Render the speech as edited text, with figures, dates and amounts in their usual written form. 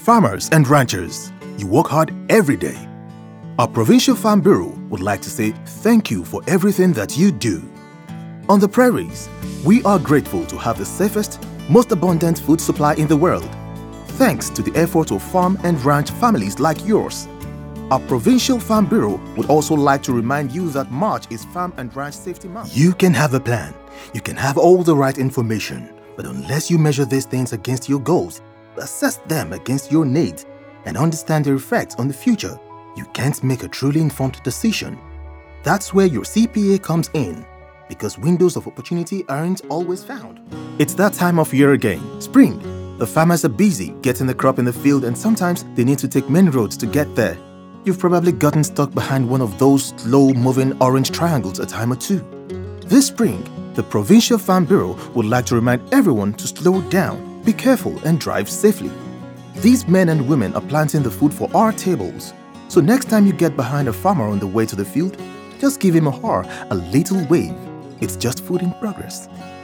Farmers and ranchers, you work hard every day. Our Provincial Farm Bureau would like to say thank you for everything that you do. On the prairies, we are grateful to have the safest, most abundant food supply in the world, thanks to the effort of farm and ranch families like yours. Our Provincial Farm Bureau would also like to remind you that March is Farm and Ranch Safety Month. You can have a plan, you can have all the right information, but unless you measure these things against your goals, assess them against your needs, and understand their effects on the future, you can't make a truly informed decision. That's where your CPA comes in, because windows of opportunity aren't always found. It's that time of year again, spring. The farmers are busy getting the crop in the field, and sometimes they need to take main roads to get there. You've probably gotten stuck behind one of those slow-moving orange triangles a time or two. This spring, the Provincial Farm Bureau would like to remind everyone to slow down, be careful, and drive safely. These men and women are planting the food for our tables. So next time you get behind a farmer on the way to the field, just give him a little wave. It's just food in progress.